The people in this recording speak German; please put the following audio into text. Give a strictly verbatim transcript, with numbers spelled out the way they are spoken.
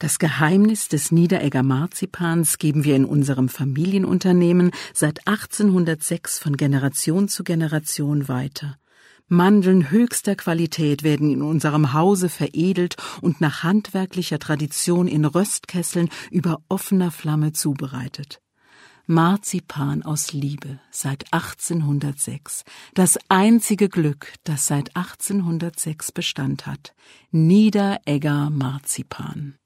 Das Geheimnis des Niederegger Marzipans geben wir in unserem Familienunternehmen seit achtzehnhundertsechs von Generation zu Generation weiter. Mandeln höchster Qualität werden in unserem Hause veredelt und nach handwerklicher Tradition in Röstkesseln über offener Flamme zubereitet. Marzipan aus Liebe seit achtzehnhundertsechs. Das einzige Glück, das seit achtzehnhundertsechs Bestand hat. Niederegger Marzipan.